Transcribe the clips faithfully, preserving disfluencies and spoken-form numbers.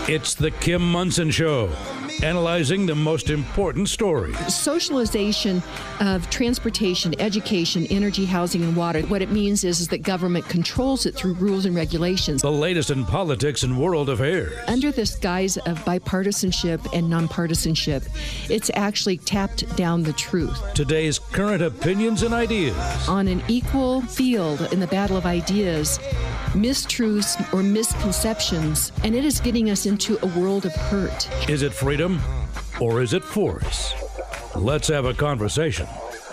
It's the Kim Monson Show, analyzing the most important stories. Socialization of transportation, education, energy, housing, and water. What it means is, is that government controls it through rules and regulations. The latest in politics and world affairs. Under this guise of bipartisanship and nonpartisanship, it's actually tapped down the truth. Today's current opinions and ideas. On an equal field in the battle of ideas, mistruths or misconceptions, and it is getting us into a world of hurt. Is it freedom or is it force? Let's have a conversation.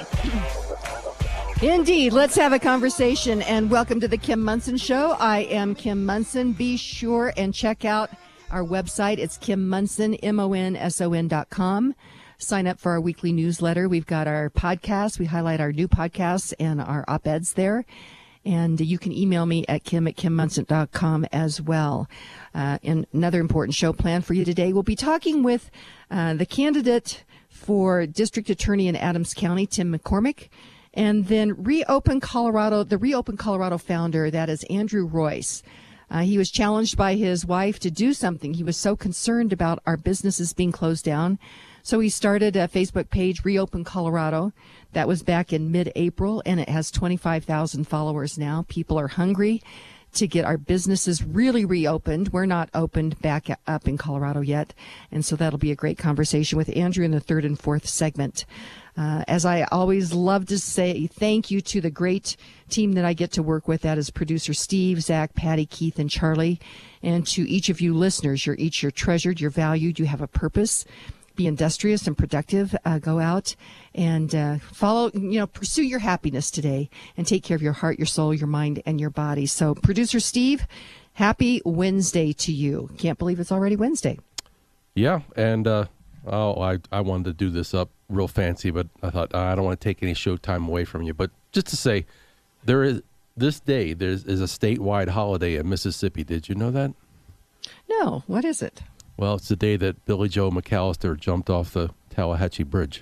Indeed, let's have a conversation, and welcome to the Kim Monson Show. I am Kim Monson. Be sure and check out our website. It's Kim Monson, M O N S O N dot com. Sign up for our weekly newsletter. We've got our podcasts. We highlight our new podcasts and our op-eds there. And you can email me at kim at kim monson dot com as well. Uh, and another important show planned for you today. We'll be talking with uh, the candidate for District Attorney in Adams County, Tim McCormick, and then Reopen Colorado, the Reopen Colorado founder, that is Andrew Royce. Uh, he was challenged by his wife to do something. He was so concerned about our businesses being closed down. So he started a Facebook page, Reopen Colorado. That was back in mid-April, and it has twenty-five thousand followers now. People are hungry to get our businesses really reopened. We're not opened back up in Colorado yet, and so that'll be a great conversation with Andrew in the third and fourth segment. Uh, as I always love to say, thank you to the great team that I get to work with. That is producer Steve, Zach, Patty, Keith, and Charlie. And to each of you listeners, you're each you're treasured, you're valued, you have a purpose. Be industrious and productive. Uh, go out and uh, follow, you know, pursue your happiness today and take care of your heart, your soul, your mind, and your body. So, producer Steve, happy Wednesday to you. Can't believe it's already Wednesday. Yeah, and uh, oh, I, I wanted to do this up real fancy, but I thought uh, I don't want to take any show time away from you. But just to say, there is this day there is a statewide holiday in Mississippi. Did you know that? No, what is it? Well, it's the day that Billy Joe McAllister jumped off the Tallahatchie Bridge.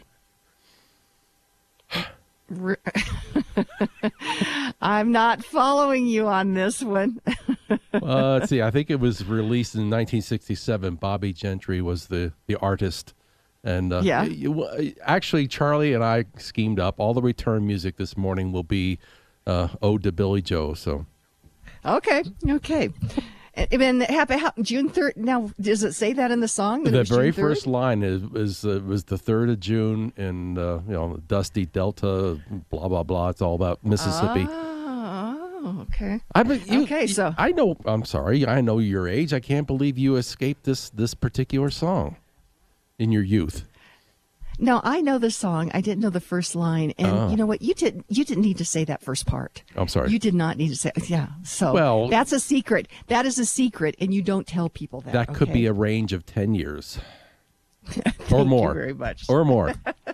I'm not following you on this one. uh, let's see. I think it was released in nineteen sixty-seven. Bobby Gentry was the, the artist. And uh, yeah. It, actually, Charlie and I schemed up. All the return music this morning will be uh, Ode to Billy Joe. So, Okay, okay. And happy, June third. Now, does it say that in the song? The very first line is, is uh, was the third of June in uh, you know Dusty Delta. Blah blah blah. It's all about Mississippi. Oh, okay. I mean, you, okay, so I know. I'm sorry. I know your age. I can't believe you escaped this this particular song in your youth. No, I know the song. I didn't know the first line, and oh. you know what? You didn't. You didn't need to say that first part. I'm sorry. You did not need to say. Yeah. So well, that's a secret. That is a secret, and you don't tell people that. That okay? could be a range of ten years, or more. You very much. Or more.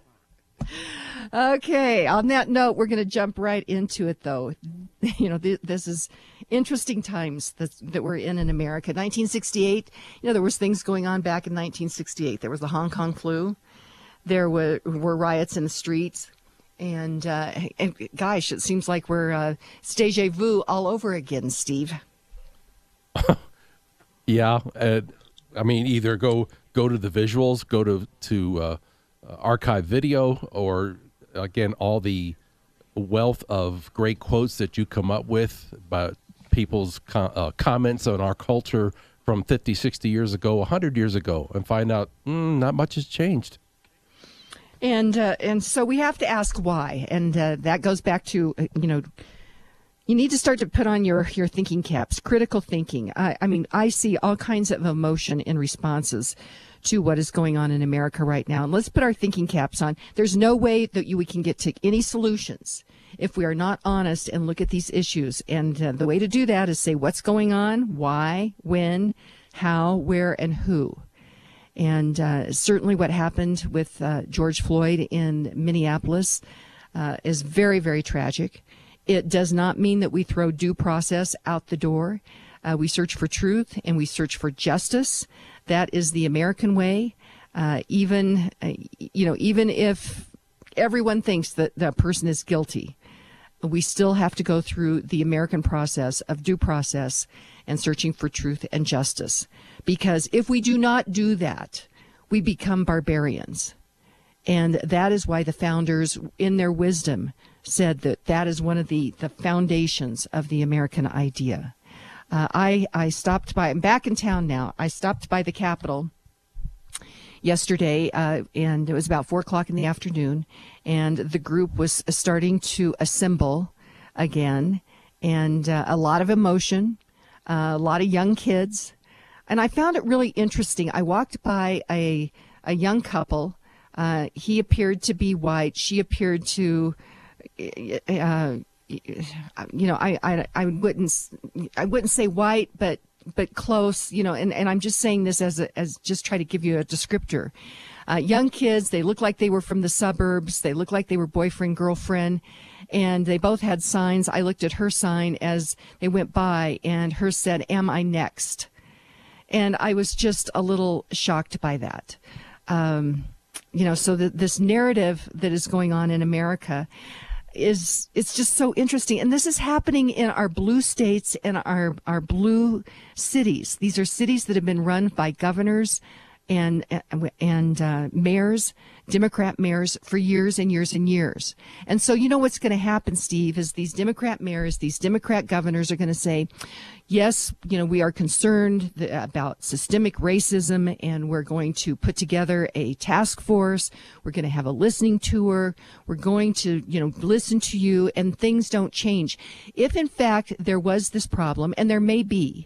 Okay. On that note, we're going to jump right into it, though. You know, th- this is interesting times that that we're in in America. nineteen sixty-eight. You know, there was things going on back in nineteen sixty-eight. There was the Hong Kong flu. There were, were riots in the streets, and, uh, and gosh, it seems like we're uh, it's deja vu all over again, Steve. Yeah, uh, I mean, either go go to the visuals, go to to uh, archive video, or again, all the wealth of great quotes that you come up with about people's com- uh, comments on our culture from fifty, sixty years ago, one hundred years ago, and find out mm, not much has changed. And uh, and so we have to ask why, and uh, that goes back to, you know, you need to start to put on your, your thinking caps, critical thinking. I, I mean, I see all kinds of emotion in responses to what is going on in America right now. And let's put our thinking caps on. There's no way that you, we can get to any solutions if we are not honest and look at these issues. And uh, the way to do that is say what's going on, why, when, how, where, and who. And uh, certainly what happened with uh, George Floyd in Minneapolis uh, is very, very tragic. It does not mean that we throw due process out the door. Uh, we search for truth and we search for justice. That is the American way. Uh, even, uh, you know, even if everyone thinks that the person is guilty, we still have to go through the American process of due process and searching for truth and justice. Because if we do not do that, we become barbarians. And that is why the founders, in their wisdom, said that that is one of the, the foundations of the American idea. Uh, I, I stopped by, I'm back in town now. I stopped by the Capitol yesterday, uh, and it was about four o'clock in the afternoon, and the group was starting to assemble again, and uh, a lot of emotion, uh, a lot of young kids. And I found it really interesting. I walked by a, a young couple. Uh, he appeared to be white. She appeared to, uh, you know, I, I, I wouldn't, I wouldn't say white, but, but close, you know, and, and I'm just saying this as a, as just try to give you a descriptor. Uh, young kids, they look like they were from the suburbs. They look like they were boyfriend, girlfriend, and they both had signs. I looked at her sign as they went by, and hers said, "Am I next?" And I was just a little shocked by that. Um, You know, so the, this narrative that is going on in America is, it's just so interesting. And this is happening in our blue states and our, our blue cities. These are cities that have been run by governors and, and uh, mayors, Democrat mayors, for years and years and years. And so you know what's going to happen, Steve, is these Democrat mayors, these Democrat governors are going to say, yes, you know, we are concerned about systemic racism, and we're going to put together a task force. We're going to have a listening tour. We're going to, you know, listen to you, and things don't change. If, in fact, there was this problem, and there may be,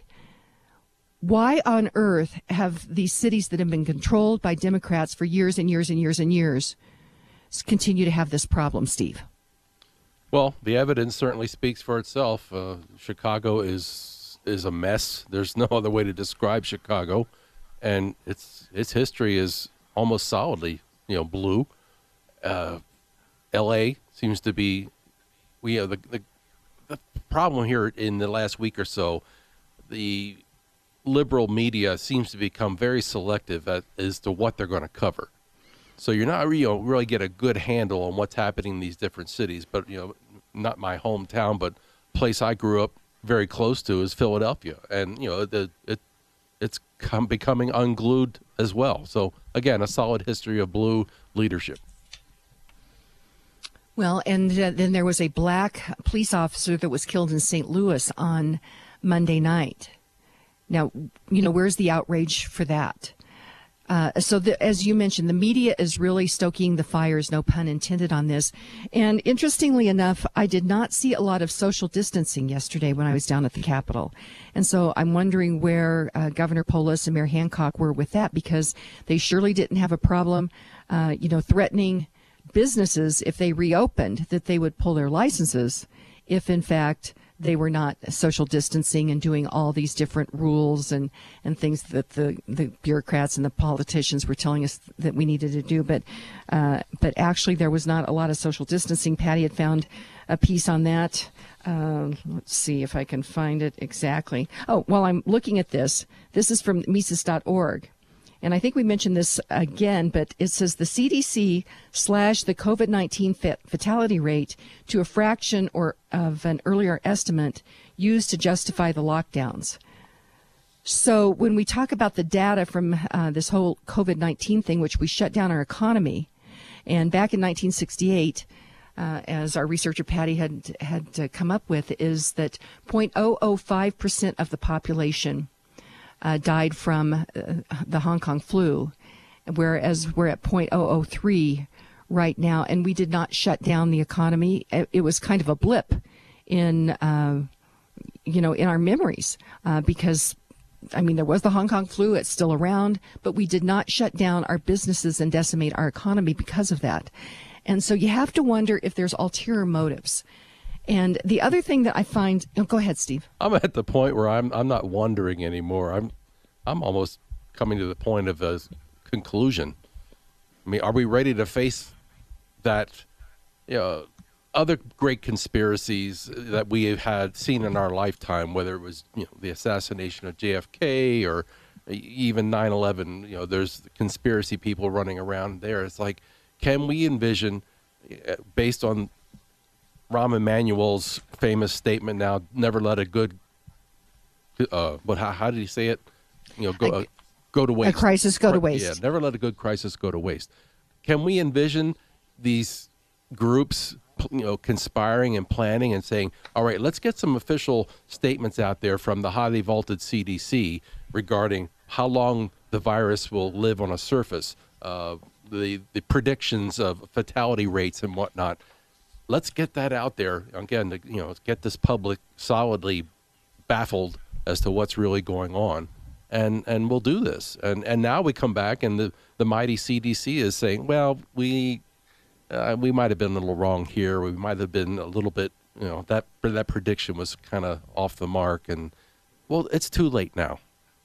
why on earth have these cities that have been controlled by Democrats for years and years and years and years continue to have this problem, Steve? Well, the evidence certainly speaks for itself. Uh, Chicago is is a mess. There's no other way to describe Chicago, and its its history is almost solidly, you know, blue. Uh, L A seems to be, we have the, the the problem here in the last week or so. The liberal media seems to become very selective at, as to what they're going to cover. So you're not you know, really get a good handle on what's happening in these different cities. But, you know, not my hometown, but place I grew up very close to is Philadelphia. And, you know, the, it it's come, becoming unglued as well. So, again, a solid history of blue leadership. Well, and uh, then there was a black police officer that was killed in Saint Louis on Monday night. Now, you know, where's the outrage for that? Uh, so the, as you mentioned, the media is really stoking the fires, no pun intended on this. And interestingly enough, I did not see a lot of social distancing yesterday when I was down at the Capitol. And so I'm wondering where uh, Governor Polis and Mayor Hancock were with that, because they surely didn't have a problem, uh, you know, threatening businesses if they reopened that they would pull their licenses if, in fact, they were not social distancing and doing all these different rules and, and things that the, the bureaucrats and the politicians were telling us that we needed to do. But uh, but actually, there was not a lot of social distancing. Patty had found a piece on that. Uh, let's see if I can find it exactly. Oh, while I'm looking at this, this is from Mises dot org. And I think we mentioned this again, but it says the C D C slashed the COVID nineteen fatality rate to a fraction or of an earlier estimate used to justify the lockdowns. So when we talk about the data from uh, this whole COVID nineteen thing, which we shut down our economy, and back in nineteen sixty-eight, uh, as our researcher Patty had had uh, come up with, is that zero point zero zero five percent of the population Uh, died from uh, the Hong Kong flu, whereas we're at zero point zero zero three right now, and we did not shut down the economy. It, it was kind of a blip in, uh, you know, in our memories uh, because, I mean, there was the Hong Kong flu. It's still around, but we did not shut down our businesses and decimate our economy because of that. And so you have to wonder if there's ulterior motives. And the other thing that I find, oh, go ahead, Steve. I'm at the point where I'm I'm not wondering anymore. I'm I'm almost coming to the point of a conclusion. I mean, are we ready to face that, you know, other great conspiracies that we have had seen in our lifetime, whether it was, you know, the assassination of J F K or even nine eleven, you know, there's conspiracy people running around there. It's like, can we envision, based on Rahm Emanuel's famous statement now, never let a good, uh, what, how, how did he say it? You know, go, uh, go to waste. A crisis go to waste. Yeah, never let a good crisis go to waste. Can we envision these groups, you know, conspiring and planning and saying, all right, let's get some official statements out there from the highly vaulted C D C regarding how long the virus will live on a surface, uh, the, the predictions of fatality rates and whatnot. Let's get that out there again. To, you know, get this public solidly baffled as to what's really going on, and and we'll do this. And and now we come back, and the the mighty C D C is saying, well, we uh, we might have been a little wrong here. We might have been a little bit, you know, that that prediction was kind of off the mark, and well, it's too late now.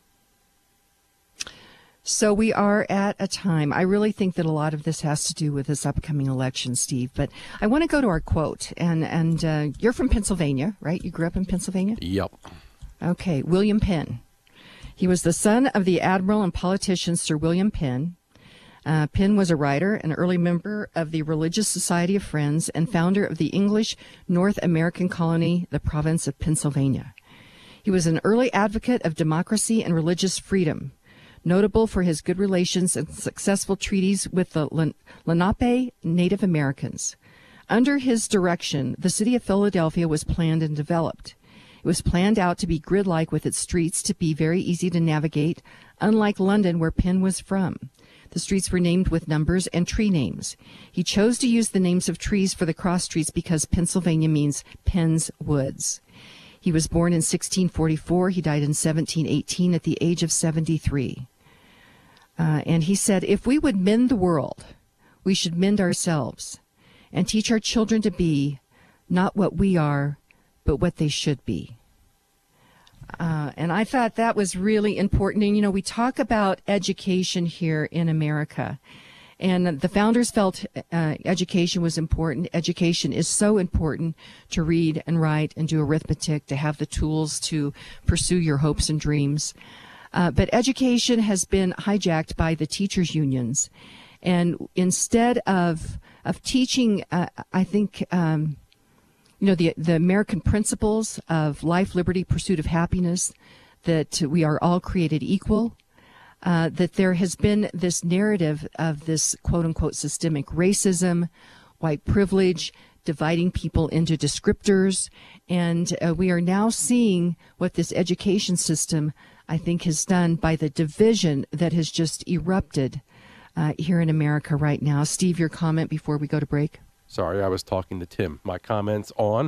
So we are at a time. I really think that a lot of this has to do with this upcoming election, Steve. But I want to go to our quote. And, and uh, you're from Pennsylvania, right? You grew up in Pennsylvania? Yep. Okay. William Penn. He was the son of the admiral and politician Sir William Penn. Uh, Penn was a writer, an early member of the Religious Society of Friends, and founder of the English North American colony, the province of Pennsylvania. He was an early advocate of democracy and religious freedom, notable for his good relations and successful treaties with the Lenape Native Americans. Under his direction, the city of Philadelphia was planned and developed. It was planned out to be grid-like with its streets to be very easy to navigate, unlike London, where Penn was from. The streets were named with numbers and tree names. He chose to use the names of trees for the cross streets because Pennsylvania means Penn's Woods. He was born in sixteen forty-four. He died in seventeen eighteen at the age of seventy-three. Uh, and he said, if we would mend the world, we should mend ourselves and teach our children to be not what we are, but what they should be. Uh, and I thought that was really important. And, you know, we talk about education here in America, and the founders felt uh, education was important. Education is so important to read and write and do arithmetic, to have the tools to pursue your hopes and dreams. Uh, but education has been hijacked by the teachers' unions. And instead of of teaching, uh, I think, um, you know, the, the American principles of life, liberty, pursuit of happiness, that we are all created equal, uh, that there has been this narrative of this quote-unquote systemic racism, white privilege, dividing people into descriptors. And uh, we are now seeing what this education system, I think, has done by the division that has just erupted uh, here in America right now. Steve, your comment before we go to break? Sorry, I was talking to Tim. My comments on?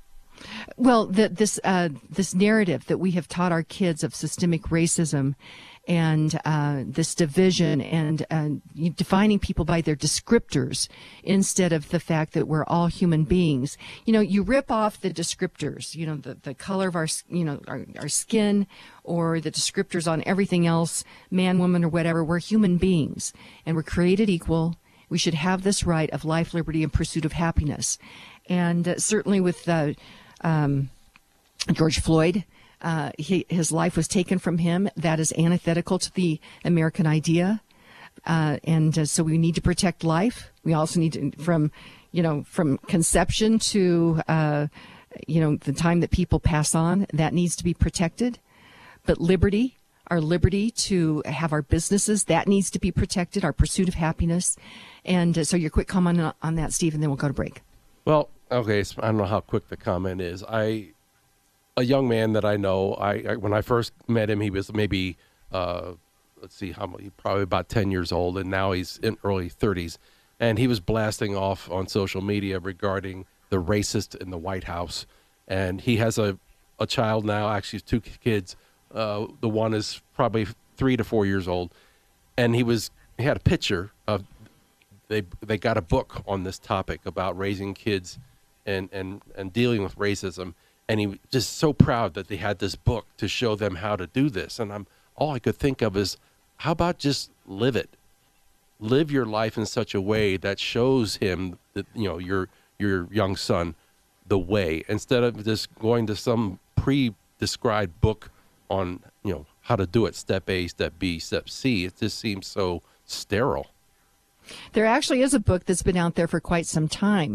Well, the, this uh, this narrative that we have taught our kids of systemic racism and uh, this division and uh, defining people by their descriptors instead of the fact that we're all human beings. You know, you rip off the descriptors, you know, the, the color of our, you know, our, our skin or the descriptors on everything else, man, woman, or whatever. We're human beings and we're created equal. We should have this right of life, liberty, and pursuit of happiness. And uh, certainly with uh, um, George Floyd, Uh, he, his life was taken from him. That is antithetical to the American idea. Uh, and uh, so we need to protect life. We also need to, from, you know, from conception to, uh, you know, the time that people pass on, that needs to be protected. But liberty, our liberty to have our businesses, that needs to be protected, our pursuit of happiness. And uh, so your quick comment on, on that, Steve, and then we'll go to break. Well, okay, so I don't know how quick the comment is. I... A young man that I know, I, I when I first met him, he was maybe, uh, let's see, how many, probably about ten years old, and now he's in early thirties. And he was blasting off on social media regarding the racist in the White House. And he has a, a child now, actually two kids. Uh, the one is probably three to four years old. And he was he had a picture of, they they got a book on this topic about raising kids and, and, and dealing with racism. And he was just so proud that they had this book to show them how to do this. And I'm all I could think of is, how about just live it? Live your life in such a way that shows him that, you know, your your young son the way, instead of just going to some pre-described book on, you know, how to do it, step A, step B, step C. It just seems so sterile. There actually is a book that's been out there for quite some time.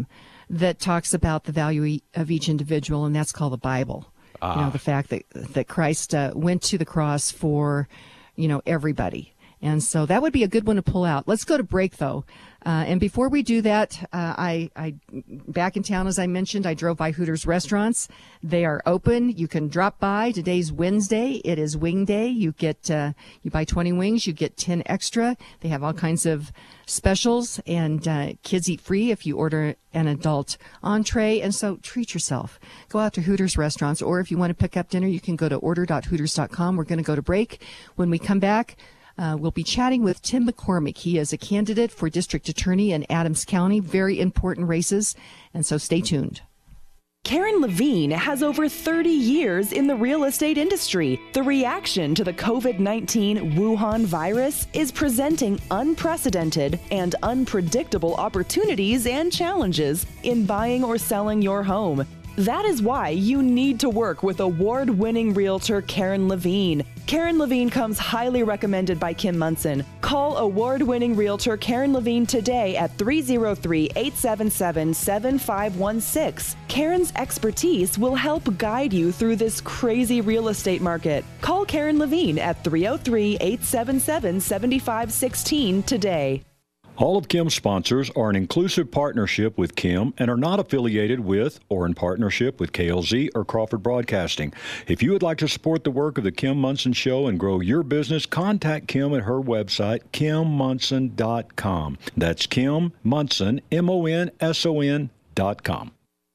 that talks about the value of each individual, and that's called the Bible. Ah. You know, the fact that that Christ uh, went to the cross for, you know, everybody. And so that would be a good one to pull out. Let's go to break, though. Uh, and before we do that, uh, I, I, back in town, as I mentioned, I drove by Hooters restaurants. They are open. You can drop by. Today's Wednesday. It is Wing Day. You get, uh, you buy twenty wings, you get ten extra. They have all kinds of specials, and uh, kids eat free if you order an adult entree. And so treat yourself. Go out to Hooters restaurants, or if you want to pick up dinner, you can go to order dot hooters dot com. We're going to go to break. When we come back, Uh, we'll be chatting with Tim McCormick. He is a candidate for district attorney in Adams County. Very important races, and so stay tuned. Karen Levine has over thirty years in the real estate industry. The reaction to the COVID nineteen Wuhan virus is presenting unprecedented and unpredictable opportunities and challenges in buying or selling your home. That is why you need to work with award-winning realtor Karen Levine. Karen Levine comes highly recommended by Kim Monson. Call award-winning realtor Karen Levine today at three oh three, eight seven seven, seven five one six. Karen's expertise will help guide you through this crazy real estate market. Call Karen Levine at three oh three, eight seven seven, seven five one six today. All of Kim's sponsors are an inclusive partnership with Kim and are not affiliated with or in partnership with K L Z or Crawford Broadcasting. If you would like to support the work of the Kim Monson Show and grow your business, contact Kim at her website, kim monson dot com. That's Kim Monson, M O N S O N dot com.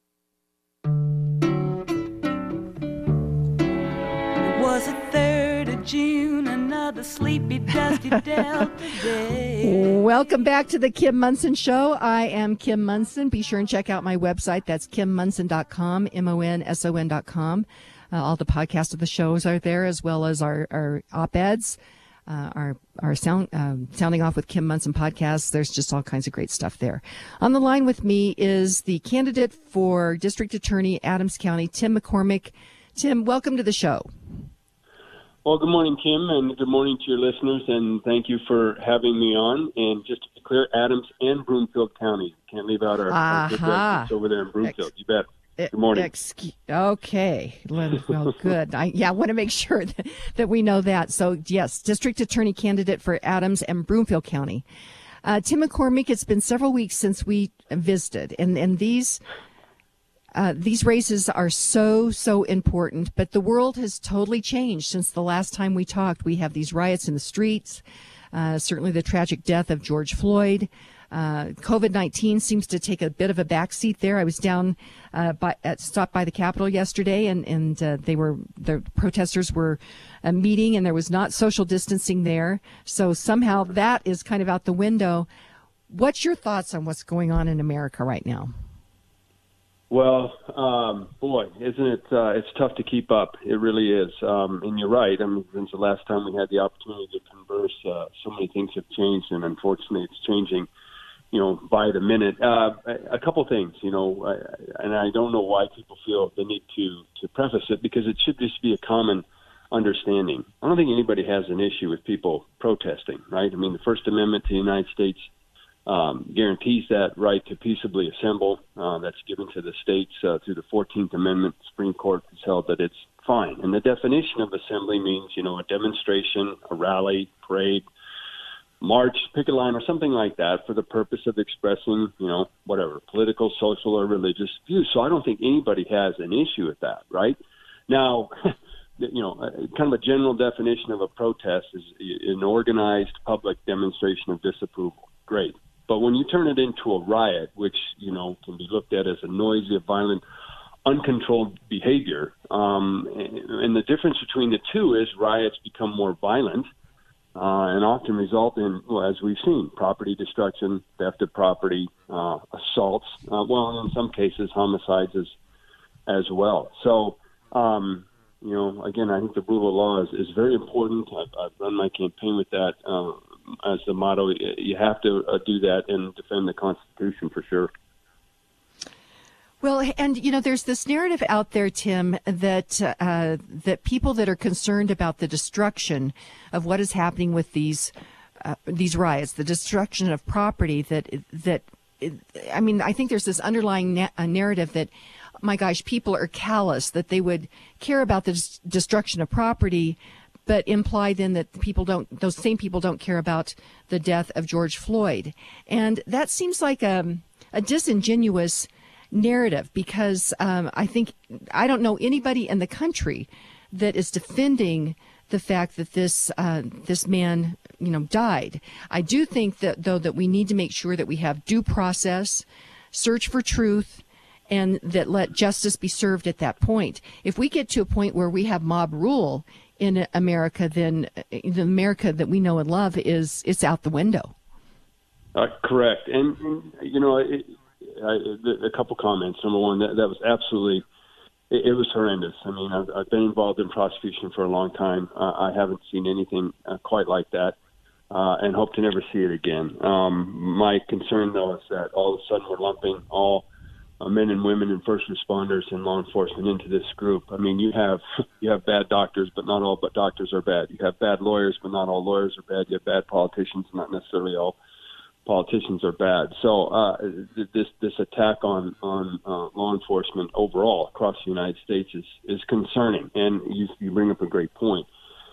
It was the third of June, another sleepy, dusty Delta day. Welcome back to the Kim Monson Show. I am Kim Monson. Be sure and check out my website. That's kim monson dot com, M O N S O N dot com. Uh, all the podcasts of the shows are there, as well as our, our op-eds, uh, our, our sound, um, Sounding Off with Kim Monson podcast. There's just all kinds of great stuff there. On the line with me is the candidate for District Attorney, Adams County, Tim McCormick. Tim, welcome to the show. Well, good morning, Kim, and good morning to your listeners, and thank you for having me on. And just to be clear, Adams and Broomfield County. Can't leave out our, our good residents over there in Broomfield. Ex- you bet. Good morning. Ex- okay. Well, good. I, yeah, I want to make sure that, that we know that. So, yes, District Attorney candidate for Adams and Broomfield County. Uh, Tim McCormick, it's been several weeks since we visited, and, and these... Uh, these races are so, so important, but the world has totally changed since the last time we talked. We have these riots in the streets, uh, certainly the tragic death of George Floyd. Uh, COVID nineteen seems to take a bit of a backseat there. I was down, uh, by, at, stopped by the Capitol yesterday, and, and uh, they were, the protesters were uh, meeting, and there was not social distancing there. So somehow that is kind of out the window. What's your thoughts on what's going on in America right now? Well, um, boy, isn't it, uh, it's tough to keep up. It really is. Um, and you're right. I mean, since the last time we had the opportunity to converse, uh, so many things have changed, and unfortunately it's changing, you know, by the minute. Uh, a couple things, you know, I, and I don't know why people feel the need to, to preface it, because it should just be a common understanding. I don't think anybody has an issue with people protesting, right? I mean, the First Amendment to the United States Um, guarantees that right to peaceably assemble. Uh, that's given to the states uh, through the fourteenth Amendment. The Supreme Court has held that it's fine. And the definition of assembly means, you know, a demonstration, a rally, parade, march, picket line, or something like that for the purpose of expressing, you know, whatever, political, social, or religious views. So I don't think anybody has an issue with that, right? Now, you know, kind of a general definition of a protest is an organized public demonstration of disapproval. Great. But when you turn it into a riot, which, you know, can be looked at as a noisy, violent, uncontrolled behavior, um, and, and the difference between the two is riots become more violent uh, and often result in, well, as we've seen, property destruction, theft of property, uh, assaults, uh, well, in some cases, homicides as, as well. So, um, you know, again, I think the rule of law is, is very important. I've, I've run my campaign with that uh, as the motto. You have to uh, do that and defend the Constitution for sure. Well, and, you know, there's this narrative out there, Tim, that uh, that people that are concerned about the destruction of what is happening with these uh, these riots, the destruction of property, that that I mean, I think there's this underlying na- uh, narrative that, my gosh, people are callous, that they would care about the des- destruction of property, but imply then that people don't, those same people don't care about the death of George Floyd. And that seems like a, a disingenuous narrative, because um, I think, I don't know anybody in the country that is defending the fact that this uh, this man, you know, died. I do think that, though, that we need to make sure that we have due process, search for truth, and that let justice be served at that point. If we get to a point where we have mob rule in America, then the America that we know and love is it's out the window. Uh, correct. And, and you know, it, I, a couple comments. Number one, that, that was absolutely, it, it was horrendous. I mean, I've, I've been involved in prosecution for a long time. Uh, I haven't seen anything uh, quite like that, uh, and hope to never see it again. Um, my concern, though, is that all of a sudden we're lumping all uh, men and women and first responders and law enforcement into this group. I mean, you have you have bad doctors, but not all but doctors are bad. You have bad lawyers, but not all lawyers are bad. You have bad politicians, not necessarily all politicians are bad. So uh, this this attack on on uh, law enforcement overall across the United States is is concerning. And you, you bring up a great point: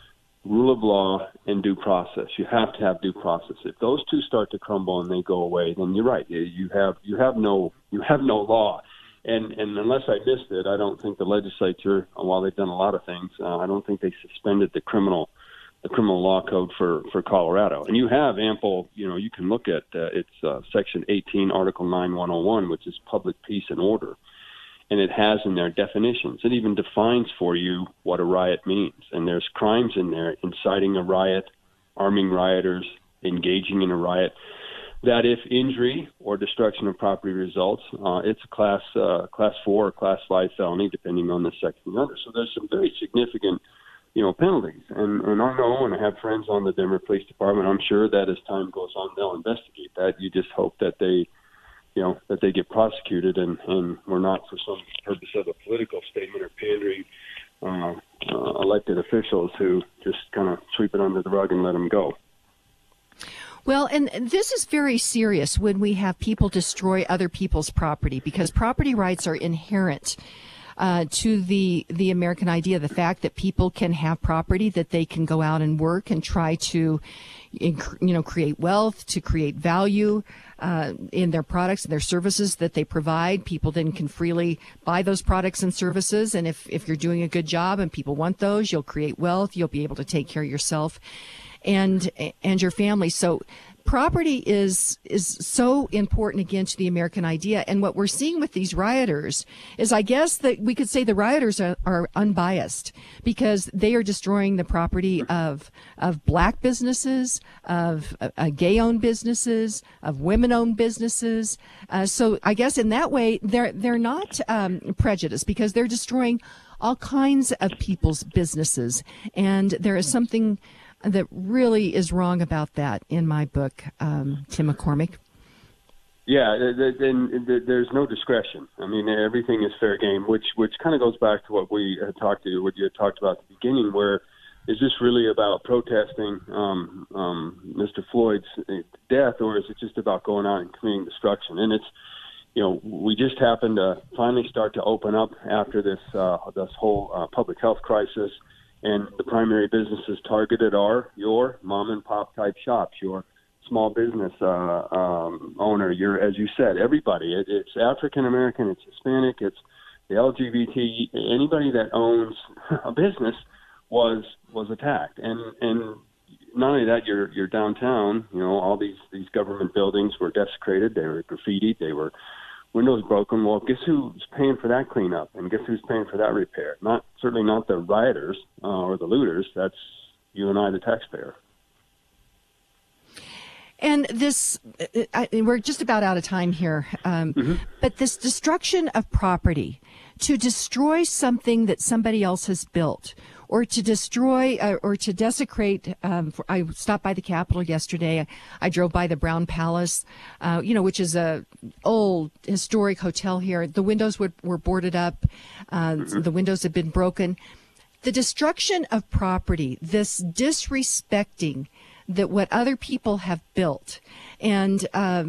rule of law and due process. You have to have due process. If those two start to crumble and they go away, then you're right. You have you have no you have no law. And and unless I missed it, I don't think the legislature, while they've done a lot of things, uh, I don't think they suspended the criminal. the criminal law code for, for Colorado. And you have ample, you know, you can look at uh, it's uh, Section eighteen, Article nine one oh one, which is public peace and order. And it has in there definitions. It even defines for you what a riot means. And there's crimes in there: inciting a riot, arming rioters, engaging in a riot, that if injury or destruction of property results, uh, it's a class uh, class four or class five felony, depending on the section you're under. So there's some very significant you know, penalties. And, and I know, and I have friends on the Denver Police Department, I'm sure that as time goes on, they'll investigate that. You just hope that they, you know, that they get prosecuted and, and we're not, for some purpose of a political statement or pandering, uh, uh, elected officials who just kind of sweep it under the rug and let them go. Well, and this is very serious when we have people destroy other people's property, because property rights are inherent Uh, to the the American idea, the fact that people can have property, that they can go out and work and try to, you know, create wealth, to create value uh, in their products and their services that they provide. People then can freely buy those products and services. And if, if you're doing a good job and people want those, you'll create wealth. You'll be able to take care of yourself and and your family. So property is is so important, again, to the American idea. And what we're seeing with these rioters is, I guess that we could say the rioters are, are unbiased, because they are destroying the property of of black businesses, of uh, gay-owned businesses, of women-owned businesses. Uh, so I guess in that way, they're they're not um, prejudiced, because they're destroying all kinds of people's businesses. And there is something that really is wrong about that in my book, um, Tim McCormick. Yeah, then there's no discretion. I mean, everything is fair game, which which kind of goes back to what we had talked to, what you had talked about at the beginning, where is this really about protesting um, um, Mister Floyd's death, or is it just about going out and committing destruction? And it's, you know, we just happened to finally start to open up after this uh, this whole uh, public health crisis. And the primary businesses targeted are your mom and pop type shops, your small business uh, um, owner, your, as you said, everybody. It, it's African American, it's Hispanic, it's the L G B T. Anybody that owns a business was was attacked. And and not only that, your your downtown, you know, all these these government buildings were desecrated. They were graffitied. They were windows broken. Well, guess who's paying for that cleanup, and guess who's paying for that repair? Not certainly not the rioters uh, or the looters. That's you and I, the taxpayer. And this, I, we're just about out of time here. Um, mm-hmm. But this destruction of property, to destroy something that somebody else has built, or to destroy uh, or to desecrate. Um, for, I stopped by the Capitol yesterday. I, I drove by the Brown Palace, uh, you know, which is a old historic hotel here. The windows were, were boarded up. Uh, mm-hmm. The windows had been broken. The destruction of property, this disrespecting that what other people have built, and um,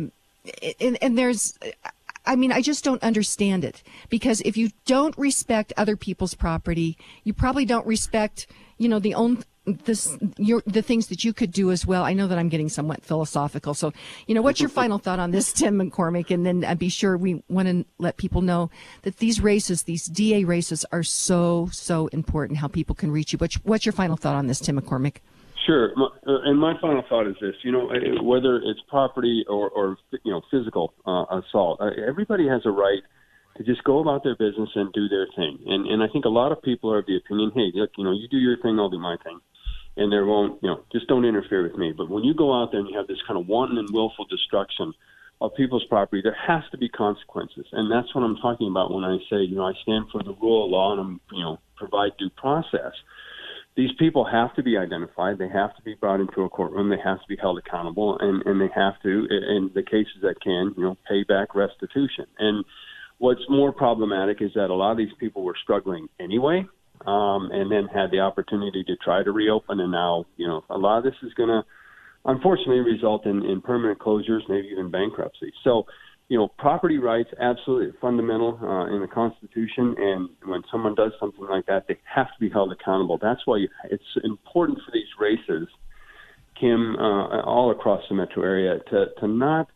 and, and there's, I mean, I just don't understand it, because if you don't respect other people's property, you probably don't respect, you know, the own this your the things that you could do as well. I know that I'm getting somewhat philosophical. So, you know, what's your final thought on this, Tim McCormick? And then uh, be sure we want to let people know that these races, these D A races, are so, so important, how people can reach you. What's, what's your final thought on this, Tim McCormick? Sure. My, uh, and my final thought is this, you know, whether it's property or, or you know, physical uh, assault, uh, everybody has a right to just go about their business and do their thing. And, and I think a lot of people are of the opinion, hey, look, you know, you do your thing, I'll do my thing. And there won't, you know, just don't interfere with me. But when you go out there and you have this kind of wanton and willful destruction of people's property, there has to be consequences. And that's what I'm talking about when I say, you know, I stand for the rule of law and I'm, you know, provide due process. These people have to be identified. They have to be brought into a courtroom. They have to be held accountable, and, and they have to, in the cases that can, you know, pay back restitution. And what's more problematic is that a lot of these people were struggling anyway, um, and then had the opportunity to try to reopen. And now, you know, a lot of this is going to, unfortunately, result in, in permanent closures, maybe even bankruptcy. So, you know, property rights, absolutely fundamental uh, in the Constitution. And when someone does something like that, they have to be held accountable. That's why you, it's important for these races, Kim, uh, all across the metro area, to, to not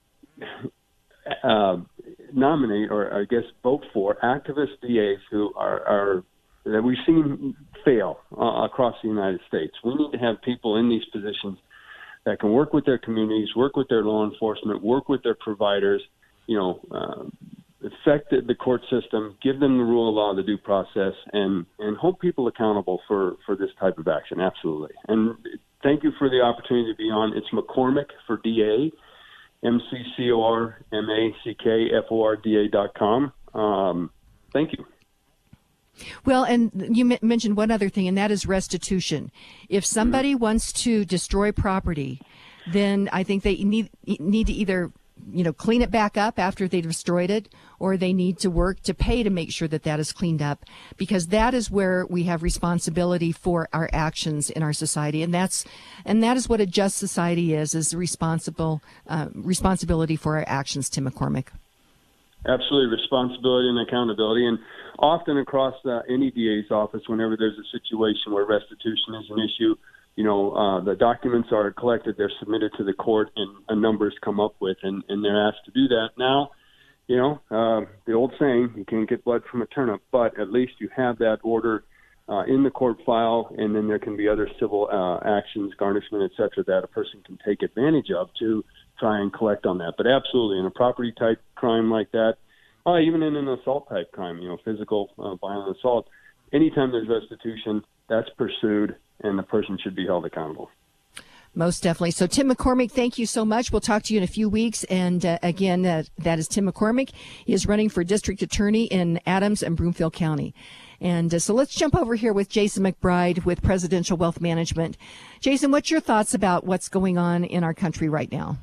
uh, nominate or, I guess, vote for activist D As who are, are that we've seen fail uh, across the United States. We need to have people in these positions that can work with their communities, work with their law enforcement, work with their providers, you know, uh, affect the, the court system, give them the rule of law, the due process, and, and hold people accountable for, for this type of action. Absolutely. And thank you for the opportunity to be on. It's McCormick for D A, M C C O R M A C K F O R D A dot com. Um, thank you. Well, and you m- mentioned one other thing, and that is restitution. If somebody mm-hmm. wants to destroy property, then I think they need need to either, you know, clean it back up after they destroyed it, or they need to work to pay to make sure that that is cleaned up, because that is where we have responsibility for our actions in our society, and that's and that is what a just society is: is responsible uh, responsibility for our actions. Tim McCormick. Absolutely, responsibility and accountability. And often across uh, any D A's office, whenever there's a situation where restitution is an issue, you know, uh, the documents are collected, they're submitted to the court, and a number is come up with, and, and they're asked to do that. Now, you know, uh, the old saying, you can't get blood from a turnip, but at least you have that order uh, in the court file, and then there can be other civil uh, actions, garnishment, et cetera, that a person can take advantage of to try and collect on that. But absolutely, in a property-type crime like that, uh, even in an assault-type crime, you know, physical uh, violent assault, anytime there's restitution, that's pursued, and the person should be held accountable. Most definitely. So, Tim McCormick, thank you so much. We'll talk to you in a few weeks. And uh, again, uh, that is Tim McCormick. He is running for district attorney in Adams and Broomfield County. And uh, so let's jump over here with Jason McBride with Presidential Wealth Management. Jason, what's your thoughts about what's going on in our country right now?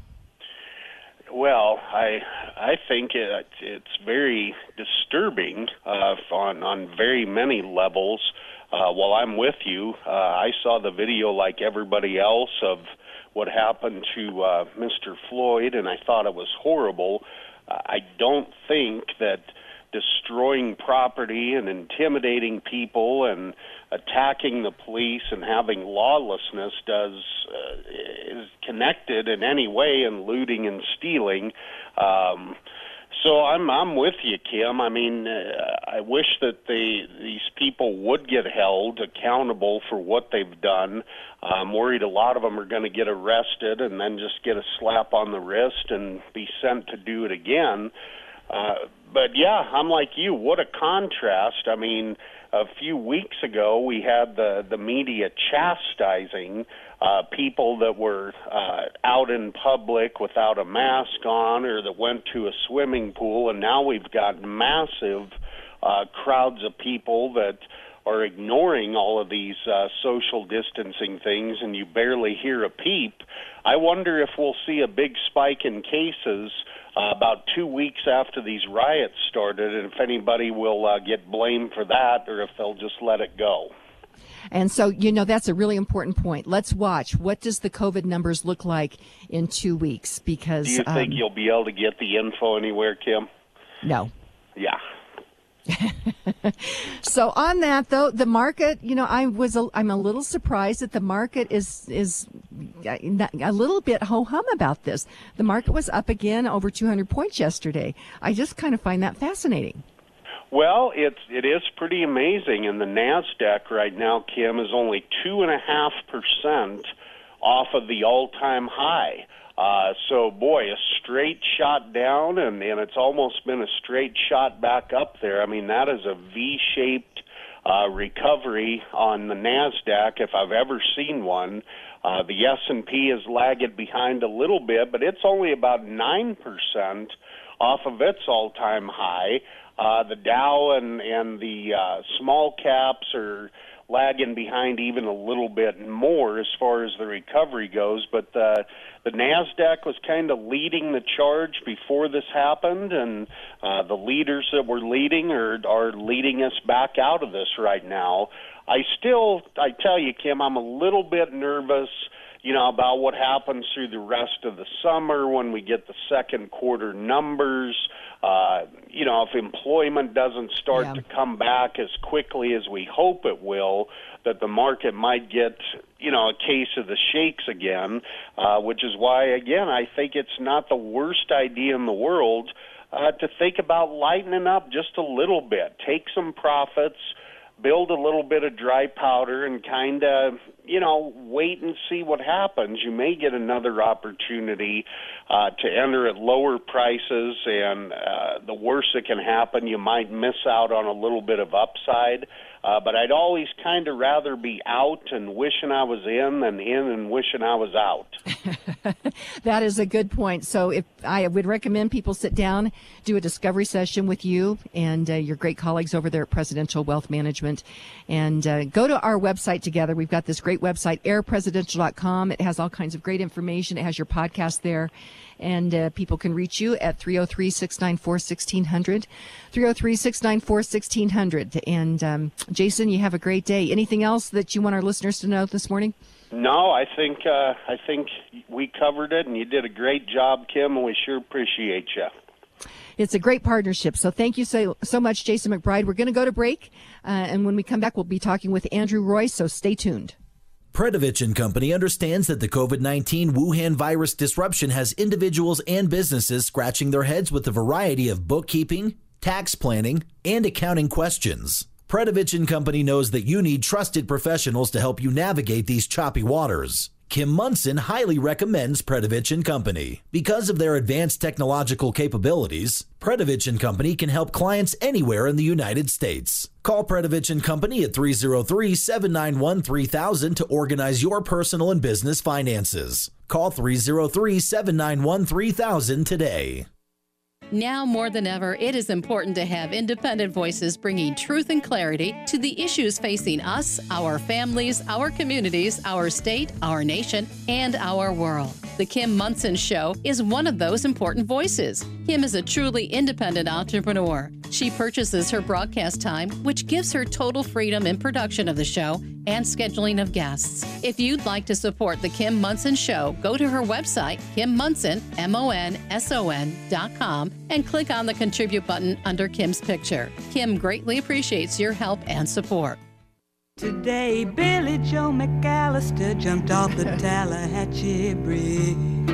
Well, I I think it, it's very disturbing uh, on on very many levels. Uh, while I'm with you, uh, I saw the video like everybody else of what happened to uh, Mister Floyd, and I thought it was horrible. Uh, I don't think that destroying property and intimidating people and attacking the police and having lawlessness does uh, is connected in any way in looting and stealing. Um, so I'm I'm with you, Kim. I mean, uh, I wish that they these people would get held accountable for what they've done. I'm worried a lot of them are going to get arrested and then just get a slap on the wrist and be sent to do it again. Uh, but yeah, I'm like you. What a contrast. I mean, a few weeks ago we had the, the media chastising uh, people that were uh, out in public without a mask on or that went to a swimming pool, and now we've got massive uh, crowds of people that are ignoring all of these uh, social distancing things, and you barely hear a peep. I wonder if we'll see a big spike in cases Uh, about two weeks after these riots started, and if anybody will uh, get blamed for that or if they'll just let it go. And so, you know, that's a really important point. Let's watch. What does the COVID numbers look like in two weeks? Because do you think um, you'll be able to get the info anywhere, Kim? No. Yeah. So on that, though, the market, you know, I was a, I'm a little surprised that the market is is a little bit ho-hum about this. The market was up again over two hundred points yesterday. I just kind of find that fascinating. Well, it's it is pretty amazing, and the NASDAQ right now, Kim, is only two and a half percent off of the all-time high. Uh, so, boy, a straight shot down, and, and it's almost been a straight shot back up there. I mean, that is a V-shaped uh, recovery on the NASDAQ if I've ever seen one. Uh, the S and P is lagging behind a little bit, but it's only about nine percent off of its all-time high. Uh, the Dow and, and the uh, small caps are lagging behind even a little bit more as far as the recovery goes. But uh, the NASDAQ was kind of leading the charge before this happened, and uh, the leaders that were leading are, are leading us back out of this right now. I still, I tell you, Kim, I'm a little bit nervous, you know, about what happens through the rest of the summer when we get the second quarter numbers. Uh, you know, if employment doesn't start yeah. to come back as quickly as we hope it will, that the market might get, you know, a case of the shakes again, uh, which is why, again, I think it's not the worst idea in the world uh, to think about lightening up just a little bit. Take some profits, build a little bit of dry powder, and kind of, you know, wait and see what happens. You may get another opportunity uh, to enter at lower prices, and uh, the worst that can happen, you might miss out on a little bit of upside. Uh, but I'd always kind of rather be out and wishing I was in than in and wishing I was out. That is a good point. So if I would recommend people sit down, do a discovery session with you and uh, your great colleagues over there at Presidential Wealth Management, and uh, go to our website together. We've got this great website, air presidential dot com. It has all kinds of great information. It has your podcast there. And uh, people can reach you at three oh three, six nine four, one six zero zero, three oh three, six nine four, one six zero zero. And um, Jason, you have a great day. Anything else that you want our listeners to know this morning? No, I think uh, I think we covered it, and you did a great job, Kim, and we sure appreciate you. It's a great partnership. So thank you so, so much, Jason McBride. We're going to go to break, uh, and when we come back, we'll be talking with Andrew Royce, so stay tuned. Predovich and Company understands that the COVID nineteen Wuhan virus disruption has individuals and businesses scratching their heads with a variety of bookkeeping, tax planning, and accounting questions. Predovich and Company knows that you need trusted professionals to help you navigate these choppy waters. Kim Munson highly recommends Predovich and Company. Because of their advanced technological capabilities, Predovich and Company can help clients anywhere in the United States. Call Predovich and Company at three oh three, seven nine one, three thousand to organize your personal and business finances. Call three oh three, seven nine one, three thousand today. Now more than ever, it is important to have independent voices bringing truth and clarity to the issues facing us, our families, our communities, our state, our nation, and our world. The Kim Munson Show is one of those important voices. Kim is a truly independent entrepreneur. She purchases her broadcast time, which gives her total freedom in production of the show and scheduling of guests. If you'd like to support the Kim Munson Show, go to her website, Kim Munson, M O N S O N dot com, and click on the Contribute button under Kim's picture. Kim greatly appreciates your help and support. Today, Billy Joe McAllister jumped off the Tallahatchie Bridge.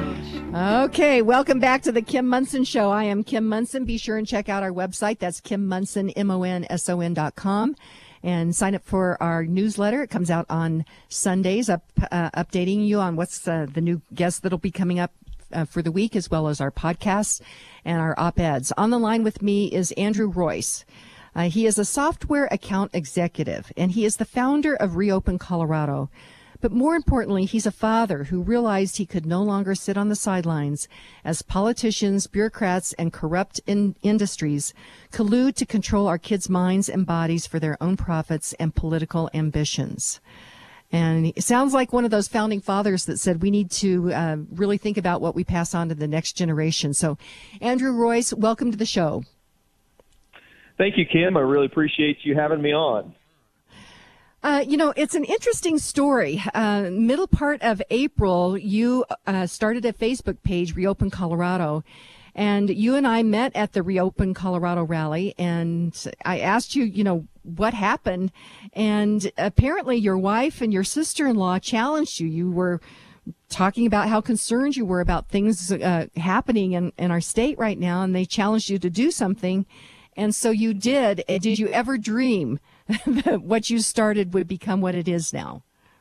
Okay, welcome back to the Kim Munson Show. I am Kim Munson. Be sure and check out our website. That's Kim Munson, M O N S O N dot com. And sign up for our newsletter. It comes out on Sundays, up, uh, updating you on what's uh, the new guests that'll be coming up uh, for the week, as well as our podcasts and our op-eds. On the line with me is Andrew Royce. Uh, he is a software account executive, and he is the founder of Reopen Colorado. But more importantly, he's a father who realized he could no longer sit on the sidelines as politicians, bureaucrats, and corrupt in industries collude to control our kids' minds and bodies for their own profits and political ambitions. And it sounds like one of those founding fathers that said we need to uh, really think about what we pass on to the next generation. So, Andrew Royce, welcome to the show. Thank you, Kim. I really appreciate you having me on. Uh, you know, it's an interesting story. Uh, middle part of April, you uh, started a Facebook page, Reopen Colorado, and you and I met at the Reopen Colorado rally, and I asked you, you know, what happened, and apparently your wife and your sister-in-law challenged you. You were talking about how concerned you were about things uh, happening in, in our state right now, and they challenged you to do something, and so you did. Did you ever dream that what you started would become what it is now?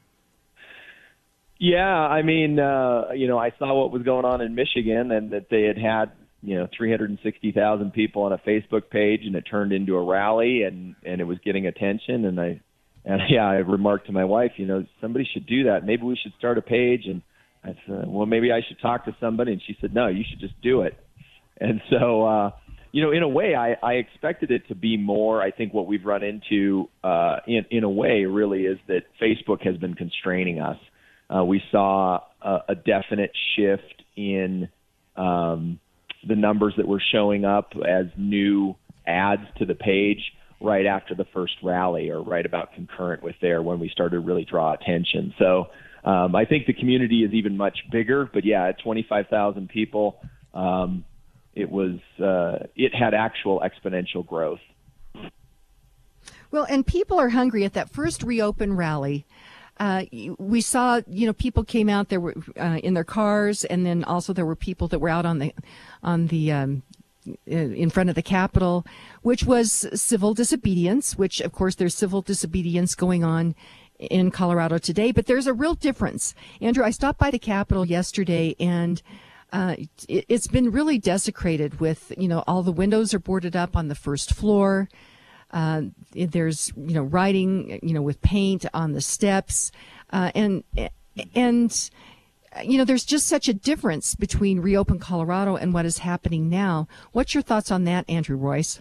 Yeah, I mean, uh, you know, I saw what was going on in Michigan, and that they had had, you know, three hundred sixty thousand people on a Facebook page, and it turned into a rally, and, and it was getting attention. And I, and yeah, I remarked to my wife, you know, somebody should do that. Maybe we should start a page. And I said, well, maybe I should talk to somebody. And she said, no, you should just do it. And so, uh, you know, in a way, I, I expected it to be more. I think what we've run into, uh, in, in a way, really is that Facebook has been constraining us. Uh, we saw a, a definite shift in um, the numbers that were showing up as new ads to the page right after the first rally, or right about concurrent with there, when we started to really draw attention. So um, I think the community is even much bigger. But yeah, at twenty-five thousand people, um, it was uh, it had actual exponential growth. Well, and people are hungry. At that first Reopen rally, uh, we saw, you know, people came out there were uh, in their cars, and then also there were people that were out on the on the um, in front of the Capitol, which was civil disobedience. Which, of course, there's civil disobedience going on in Colorado today, but there's a real difference. Andrew, I stopped by the Capitol yesterday, and Uh, it, it's been really desecrated with, you know, all the windows are boarded up on the first floor. Uh, there's, you know, writing, you know, with paint on the steps. Uh, and, and, you know, there's just such a difference between Reopen Colorado and what is happening now. What's your thoughts on that, Andrew Royce?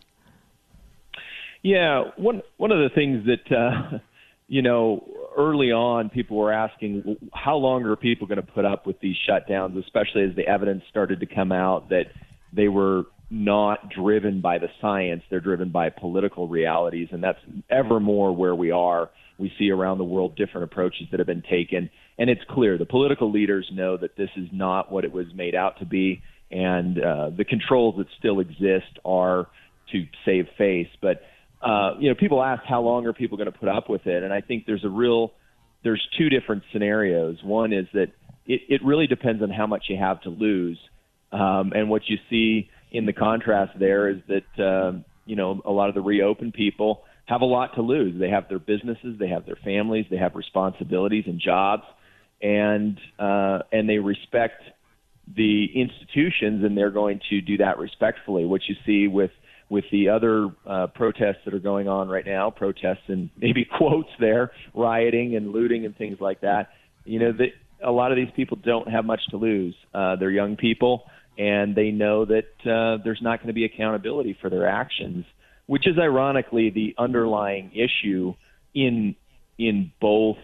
Yeah, one, one of the things that, uh, you know, early on, people were asking, how long are people going to put up with these shutdowns, especially as the evidence started to come out that they were not driven by the science, they're driven by political realities. And that's ever more where we are. We see around the world different approaches that have been taken. And it's clear the political leaders know that this is not what it was made out to be. And uh, the controls that still exist are to save face. But Uh, you know, people ask how long are people going to put up with it, and I think there's a real, there's two different scenarios. One is that it, it really depends on how much you have to lose, um, and what you see in the contrast there is that um, you know, a lot of the Reopen people have a lot to lose. They have their businesses, they have their families, they have responsibilities and jobs, and uh, and they respect the institutions, and they're going to do that respectfully. What you see with with the other uh, protests that are going on right now, protests and maybe quotes there, rioting and looting and things like that, you know, the, a lot of these people don't have much to lose. Uh, they're young people, and they know that uh, there's not going to be accountability for their actions, which is ironically the underlying issue in in both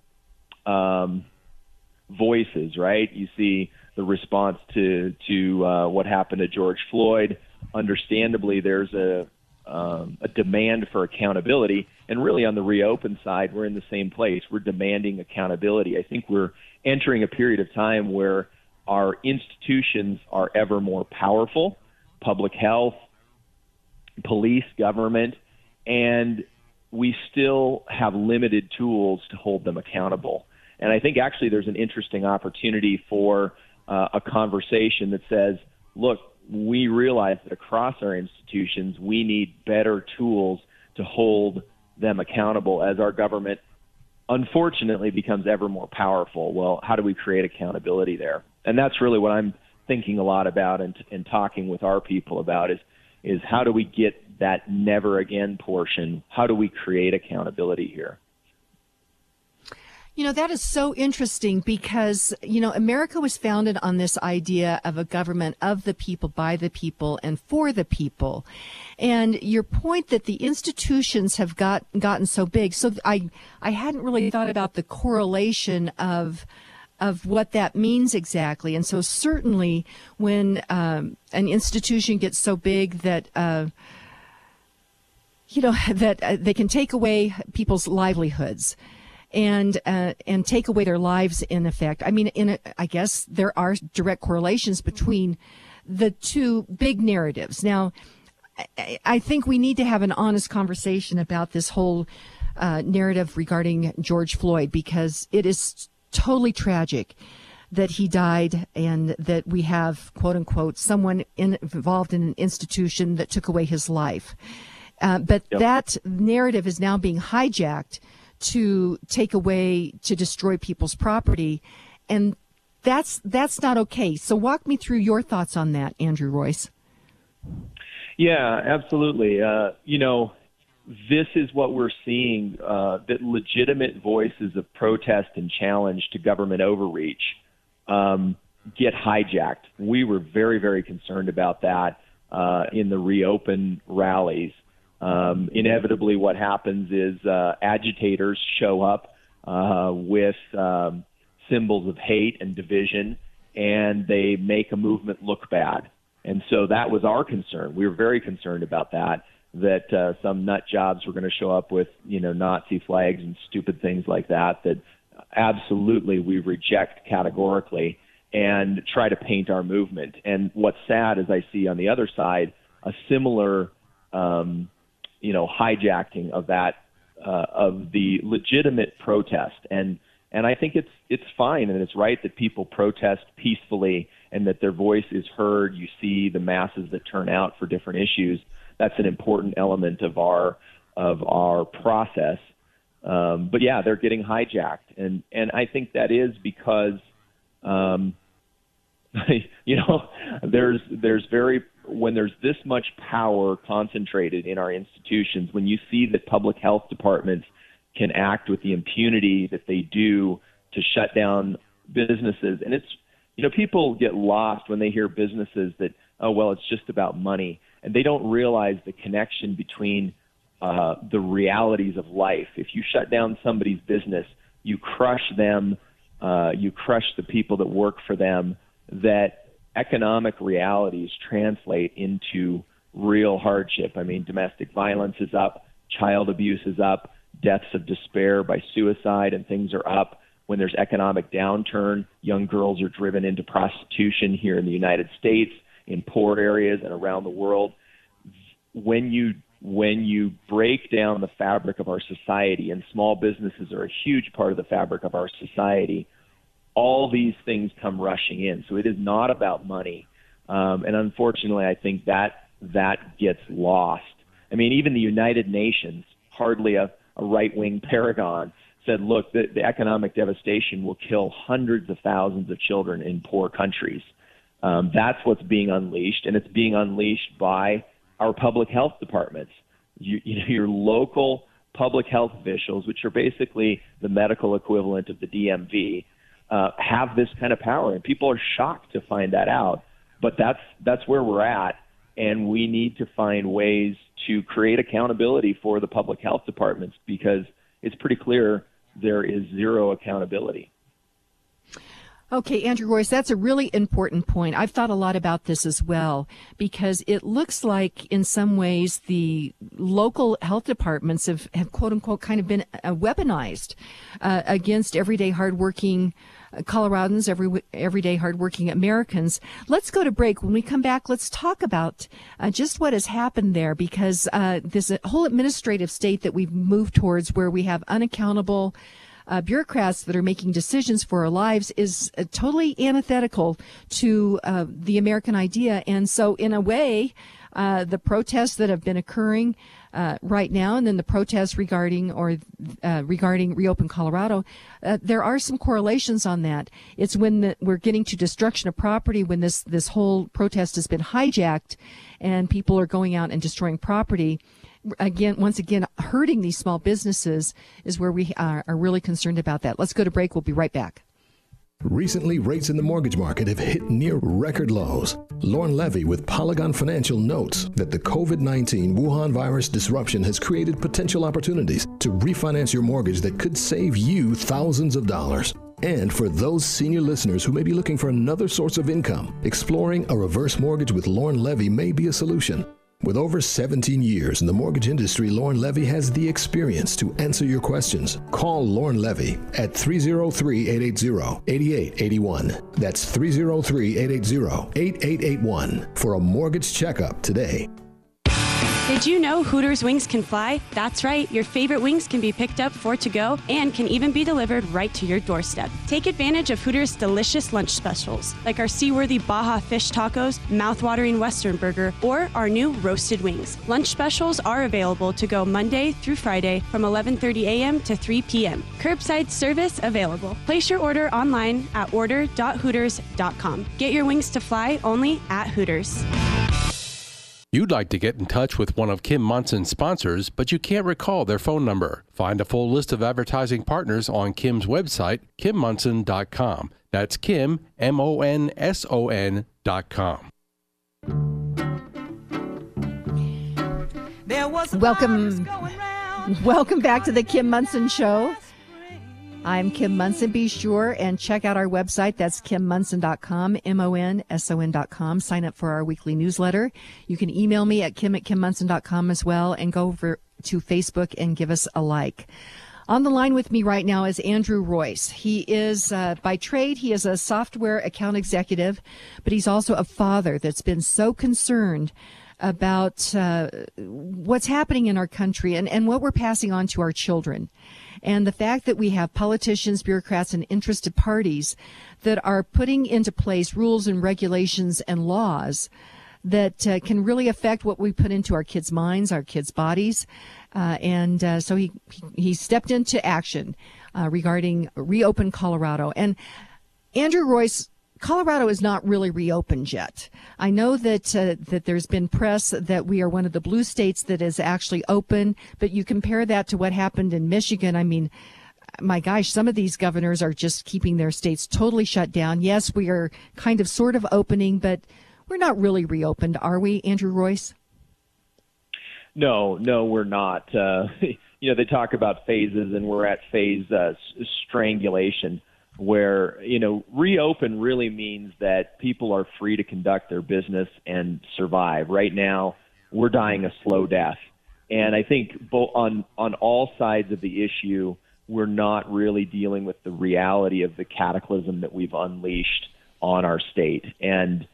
um, voices, right? You see the response to, to uh, what happened to George Floyd. Understandably, there's a um, a demand for accountability, and really on the Reopen side, we're in the same place. We're demanding accountability. I think we're entering a period of time where our institutions are ever more powerful, public health, police, government, and we still have limited tools to hold them accountable. And I think actually there's an interesting opportunity for uh, a conversation that says, look, we realize that across our institutions, we need better tools to hold them accountable as our government, unfortunately, becomes ever more powerful. Well, how do we create accountability there? And that's really what I'm thinking a lot about and, and talking with our people about is, is how do we get that never again portion? How do we create accountability here? You know, that is so interesting because, you know, America was founded on this idea of a government of the people, by the people, and for the people. And your point that the institutions have got gotten so big. So I, I hadn't really thought about the correlation of of what that means exactly. And so certainly when um, an institution gets so big that uh, you know, that uh, they can take away people's livelihoods and uh, and take away their lives, in effect. I mean, in a, I guess there are direct correlations between the two big narratives. Now, I, I think we need to have an honest conversation about this whole uh, narrative regarding George Floyd, because it is totally tragic that he died and that we have, quote unquote, someone in, involved in an institution that took away his life. Uh, but yep. that narrative is now being hijacked to take away, to destroy people's property. And that's that's not okay. So walk me through your thoughts on that, Andrew Royce. Yeah, absolutely. Uh, you know, this is what we're seeing, uh, that legitimate voices of protest and challenge to government overreach um, get hijacked. We were very, very concerned about that uh, in the Reopen rallies. Um, inevitably, what happens is uh, agitators show up uh, with um, symbols of hate and division, and they make a movement look bad. And so that was our concern. We were very concerned about that, that uh, some nut jobs were going to show up with, you know, Nazi flags and stupid things like that, that absolutely we reject categorically and try to paint our movement. And what's sad is I see on the other side a similar, um, you know, hijacking of that, uh, of the legitimate protest. And and I think it's it's fine and it's right that people protest peacefully and that their voice is heard. You see the masses that turn out for different issues. That's an important element of our of our process. Um, but yeah, they're getting hijacked, and and I think that is because, um, you know, there's there's very when there's this much power concentrated in our institutions, when you see that public health departments can act with the impunity that they do to shut down businesses, and it's, you know, people get lost when they hear businesses that, oh, well, it's just about money. And they don't realize the connection between uh, the realities of life. If you shut down somebody's business, you crush them, uh, you crush the people that work for them, that economic realities translate into real hardship. I mean, domestic violence is up, child abuse is up, deaths of despair by suicide and things are up. When there's economic downturn, young girls are driven into prostitution here in the United States, in poor areas and around the world. When you when you break down the fabric of our society, and small businesses are a huge part of the fabric of our society, all these things come rushing in. So it is not about money. Um, and unfortunately, I think that that gets lost. I mean, even the United Nations, hardly a, a right-wing paragon, said, look, the, the economic devastation will kill hundreds of thousands of children in poor countries. Um, that's what's being unleashed, and it's being unleashed by our public health departments. You, you know, your local public health officials, which are basically the medical equivalent of the D M V, uh, have this kind of power, and people are shocked to find that out. But that's that's where we're at, and we need to find ways to create accountability for the public health departments, because it's pretty clear there is zero accountability. Okay, Andrew Royce, that's a really important point. I've thought a lot about this as well, because it looks like in some ways the local health departments have, have quote unquote kind of been uh, weaponized uh, against everyday hardworking Coloradans, every everyday hardworking Americans. Let's go to break. When we come back, let's talk about uh, just what has happened there, because uh, this whole administrative state that we've moved towards, where we have unaccountable Uh, bureaucrats that are making decisions for our lives, is uh, totally antithetical to uh, the American idea. And so in a way, uh, the protests that have been occurring uh, right now, and then the protests regarding or uh, regarding Reopen Colorado, uh, there are some correlations on that. It's when the, we're getting to destruction of property, when this, this whole protest has been hijacked and people are going out and destroying property. Again, once again, hurting these small businesses is where we are, are really concerned about that. Let's go to break. We'll be right back. Recently, rates in the mortgage market have hit near record lows. Lauren Levy with Polygon Financial notes that the COVID nineteen Wuhan virus disruption has created potential opportunities to refinance your mortgage that could save you thousands of dollars. And for those senior listeners who may be looking for another source of income, exploring a reverse mortgage with Lauren Levy may be a solution. With over seventeen years in the mortgage industry, Lauren Levy has the experience to answer your questions. Call Lauren Levy at three oh three, eight eight zero, eight eight eight one. That's three oh three, eight eight zero, eight eight eight one for a mortgage checkup today. Did you know Hooters wings can fly? That's right, your favorite wings can be picked up for to go and can even be delivered right to your doorstep. Take advantage of Hooters' delicious lunch specials, like our seaworthy Baja fish tacos, mouth-watering Western burger, or our new roasted wings. Lunch specials are available to go Monday through Friday from eleven thirty a.m. to three p.m. Curbside service available. Place your order online at order dot hooters dot com. Get your wings to fly only at Hooters. You'd like to get in touch with one of Kim Monson's sponsors, but you can't recall their phone number. Find a full list of advertising partners on Kim's website, kim monson dot com. That's Kim, M O N S O N dot com. Welcome, welcome back to the Kim Monson Show. I'm Kim Monson. Be sure and check out our website. That's kim monson dot com, M O N S O N dot com. Sign up for our weekly newsletter. You can email me at kim at kim monson dot com as well, and go over to Facebook and give us a like. On the line with me right now is Andrew Royce. He is, uh, by trade, he is a software account executive, but he's also a father that's been so concerned about uh, what's happening in our country and, and what we're passing on to our children. And the fact that we have politicians, bureaucrats, and interested parties that are putting into place rules and regulations and laws that uh, can really affect what we put into our kids' minds, our kids' bodies. Uh, and uh, so he, he stepped into action uh, regarding Reopen Colorado. And Andrew Royce, Colorado is not really reopened yet. I know that uh, that there's been press that we are one of the blue states that is actually open, but you compare that to what happened in Michigan. I mean, my gosh, some of these governors are just keeping their states totally shut down. Yes, we are kind of sort of opening, but we're not really reopened, are we, Andrew Royce? No, no, we're not. Uh, you know, they talk about phases, and we're at phase uh, strangulation, where, you know, reopen really means that people are free to conduct their business and survive. Right now, we're dying a slow death. And I think both on, on all sides of the issue, we're not really dealing with the reality of the cataclysm that we've unleashed on our state and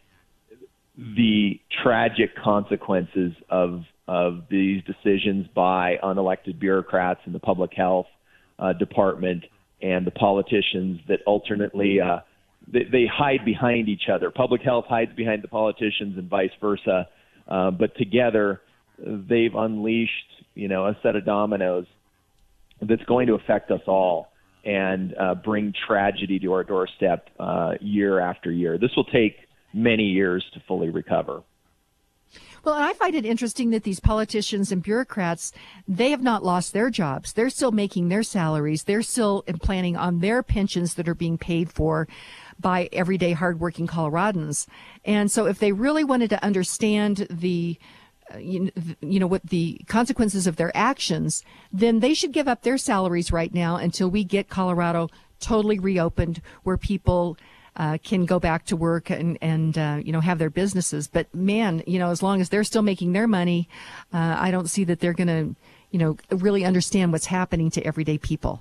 the tragic consequences of, of these decisions by unelected bureaucrats in the public health uh, department and the politicians that alternately uh, they, they hide behind each other. Public health hides behind the politicians and vice versa. Uh, but together, they've unleashed, you know, a set of dominoes that's going to affect us all and uh, bring tragedy to our doorstep uh, year after year. This will take many years to fully recover. Well, and I find it interesting that these politicians and bureaucrats, they have not lost their jobs. They're still making their salaries. They're still planning on their pensions that are being paid for by everyday hardworking Coloradans. And so if they really wanted to understand the, uh, you, you know, what the consequences of their actions, then they should give up their salaries right now until we get Colorado totally reopened, where people Uh, can go back to work and, and uh, you know, have their businesses. But, man, you know, as long as they're still making their money, uh, I don't see that they're going to, you know, really understand what's happening to everyday people.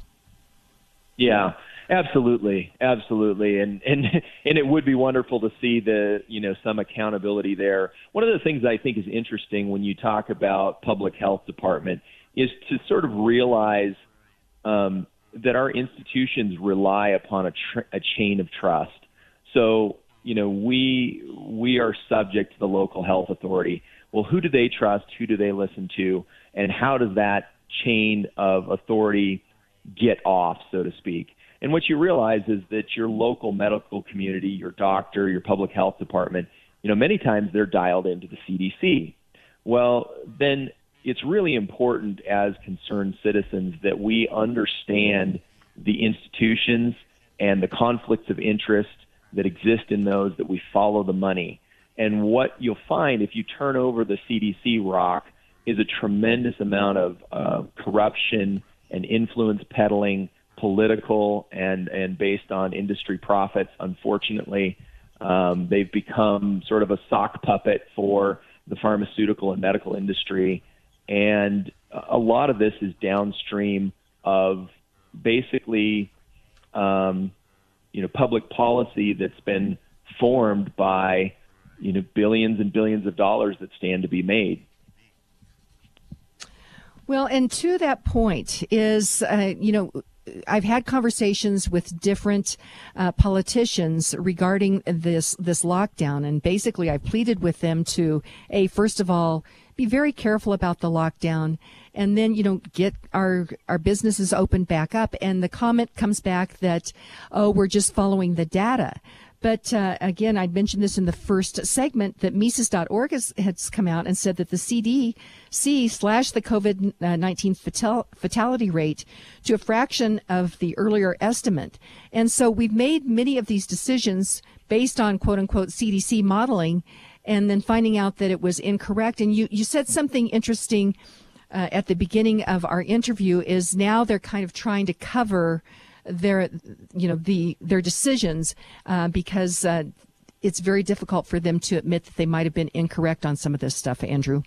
Yeah, absolutely. Absolutely. And, and, and it would be wonderful to see the, you know, some accountability there. One of the things I think is interesting when you talk about public health department is to sort of realize um, that our institutions rely upon a, tr- a chain of trust. So, you know, we we are subject to the local health authority. Well, who do they trust? Who do they listen to? And how does that chain of authority get off, so to speak? And what you realize is that your local medical community, your doctor, your public health department, you know, many times they're dialed into the C D C. Well, then it's really important as concerned citizens that we understand the institutions and the conflicts of interest that exist in those, that we follow the money. And what you'll find if you turn over the C D C rock is a tremendous amount of uh, corruption and influence peddling, political and, and based on industry profits. Unfortunately, um, they've become sort of a sock puppet for the pharmaceutical and medical industry. And a lot of this is downstream of basically, um, you know, public policy that's been formed by, you know, billions and billions of dollars that stand to be made. Well, and to that point is, uh, you know, I've had conversations with different uh, politicians regarding this this lockdown, and basically I've pleaded with them to, a first of all, be very careful about the lockdown, and then, you know, get our our businesses opened back up. And the comment comes back that, oh, we're just following the data. But uh, again, I mentioned this in the first segment that Mises dot org has, has come out and said that the C D C slashed the COVID nineteen fatal, fatality rate to a fraction of the earlier estimate. And so we've made many of these decisions based on quote unquote C D C modeling, and then finding out that it was incorrect. And you, you said something interesting uh, at the beginning of our interview is now they're kind of trying to cover their, you know, the their decisions uh, because uh, it's very difficult for them to admit that they might have been incorrect on some of this stuff, Andrew.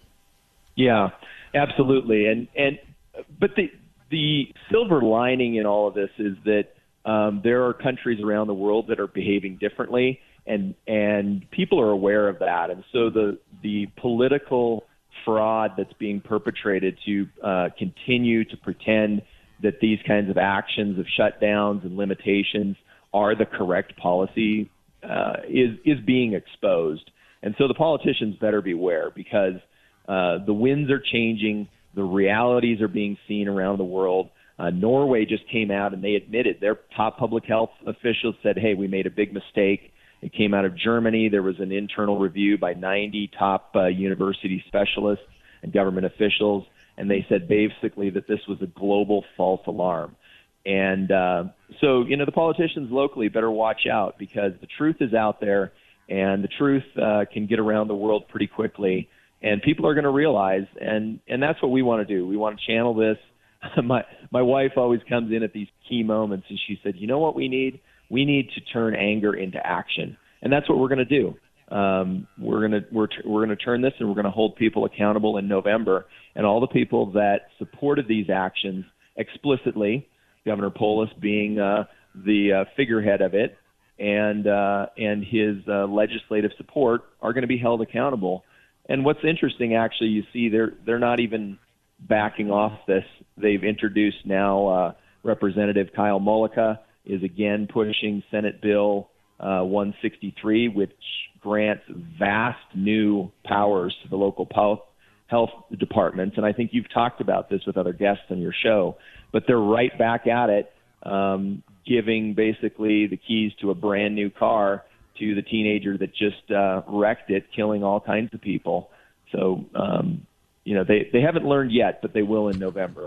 Yeah, absolutely. And and but the the silver lining in all of this is that um, there are countries around the world that are behaving differently, and and people are aware of that. And so the the political fraud that's being perpetrated to uh, continue to pretend that these kinds of actions of shutdowns and limitations are the correct policy uh, is is being exposed. And so the politicians better beware, because uh, the winds are changing, the realities are being seen around the world. Uh, Norway just came out and they admitted, their top public health officials said, hey, we made a big mistake. It came out of Germany. There was an internal review by ninety top uh, university specialists and government officials, and they said basically that this was a global false alarm. And uh, so, you know, the politicians locally better watch out, because the truth is out there, and the truth uh, can get around the world pretty quickly. And people are going to realize, and, and that's what we want to do. We want to channel this. my my wife always comes in at these key moments, and she said, you know what we need? We need to turn anger into action. And that's what we're going to do. Um, we're going to we're we're going to turn this, and we're going to hold people accountable in November. And all the people that supported these actions explicitly, Governor Polis being uh, the uh, figurehead of it, and uh, and his uh, legislative support, are going to be held accountable. And what's interesting, actually, you see they're they're not even backing off this. They've introduced now uh, Representative Kyle Mullica is again pushing Senate Bill uh, one sixty-three, which grants vast new powers to the local po- health departments. And I think you've talked about this with other guests on your show, but they're right back at it, um, giving basically the keys to a brand new car to the teenager that just uh, wrecked it, killing all kinds of people. So, um, you know, they, they haven't learned yet, but they will in November.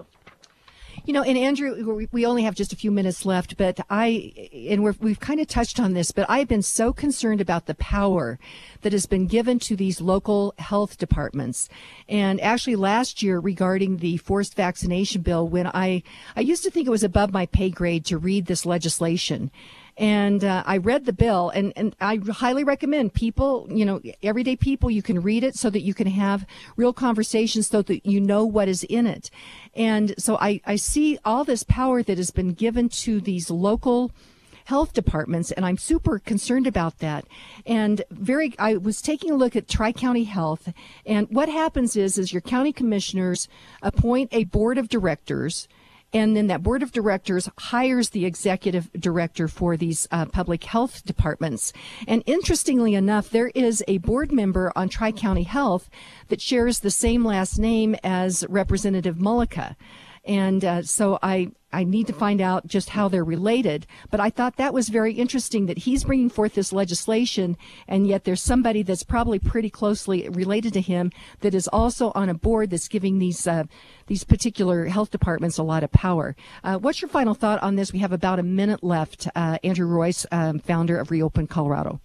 You know, and Andrew, we only have just a few minutes left, but I, and we're, we've kind of touched on this, but I've been so concerned about the power that has been given to these local health departments. And actually last year regarding the forced vaccination bill, when I, I used to think it was above my pay grade to read this legislation. And uh, I read the bill, and, and I highly recommend people, you know, everyday people, you can read it so that you can have real conversations so that you know what is in it. And so I, I see all this power that has been given to these local health departments, and I'm super concerned about that. And very, I was taking a look at Tri-County Health, and what happens is, is your county commissioners appoint a board of directors, and then that board of directors hires the executive director for these uh, public health departments. And interestingly enough, there is a board member on Tri-County Health that shares the same last name as Representative Mullica. And uh, so I, I need to find out just how they're related. But I thought that was very interesting that he's bringing forth this legislation, and yet there's somebody that's probably pretty closely related to him that is also on a board that's giving these uh, these particular health departments a lot of power. Uh, what's your final thought on this? We have about a minute left. Uh, Andrew Royce, um, founder of Reopen Colorado.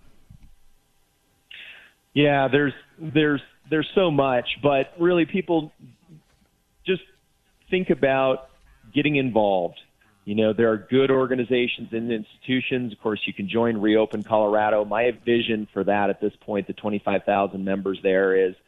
Yeah, there's there's there's so much, but really people just think about getting involved. You know, there are good organizations and institutions. Of course, you can join Reopen Colorado. My vision for that at this point, the twenty-five thousand members there, is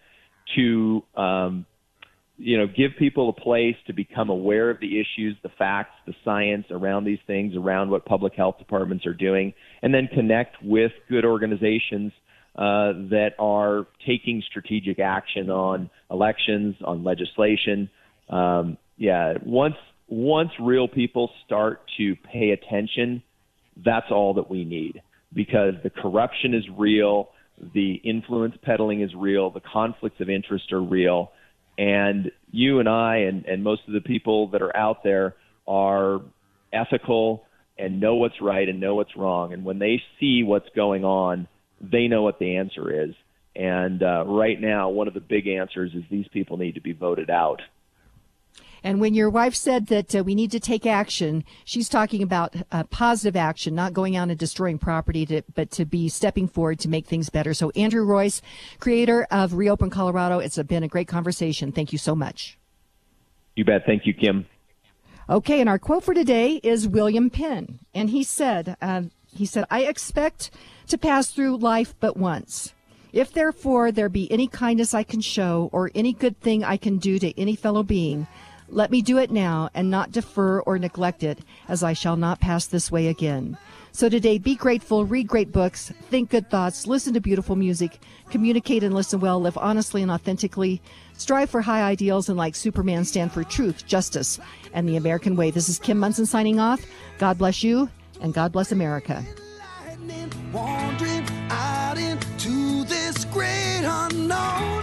to, um, you know, give people a place to become aware of the issues, the facts, the science around these things, around what public health departments are doing, and then connect with good organizations uh, that are taking strategic action on elections, on legislation. Um, yeah, once once real people start to pay attention, that's all that we need, because the corruption is real, the influence peddling is real, the conflicts of interest are real, and you and I and, and most of the people that are out there are ethical and know what's right and know what's wrong. And when they see what's going on, they know what the answer is. And uh, right now, one of the big answers is these people need to be voted out. And when your wife said that uh, we need to take action, she's talking about uh, positive action, not going out and destroying property, to, but to be stepping forward to make things better. So Andrew Royce, creator of Reopen Colorado, it's been a great conversation. Thank you so much. You bet. Thank you, Kim. Okay, and our quote for today is William Penn. And he said, uh, he said, I expect to pass through life but once. If therefore there be any kindness I can show or any good thing I can do to any fellow being, let me do it now and not defer or neglect it, as I shall not pass this way again. So today, be grateful, read great books, think good thoughts, listen to beautiful music, communicate and listen well, live honestly and authentically, strive for high ideals, and like Superman, stand for truth, justice, and the American way. This is Kim Monson signing off. God bless you, and God bless America. Wandering out into this great unknown.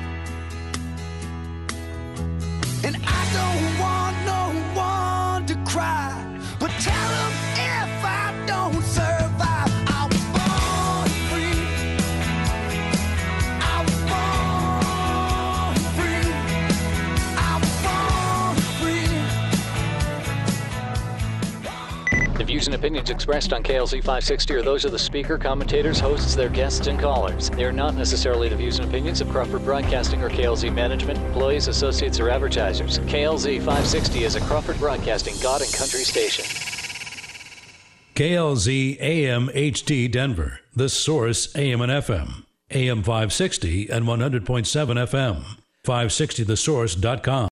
And I don't want no one to cry, but tell them if I don't survive, I was born free. I was born free. I was born free. The views and opinions expressed on K L Z five sixty are those of the speaker, commentators, hosts, their guests, and callers. They are not necessarily the views and opinions of Crawford Broadcasting or K L Z management, employees, associates, or advertisers. K L Z five sixty is a Crawford Broadcasting God and Country station. K L Z A M H D Denver, The Source A M and F M, A M five sixty and one hundred point seven F M, five sixty the source dot com.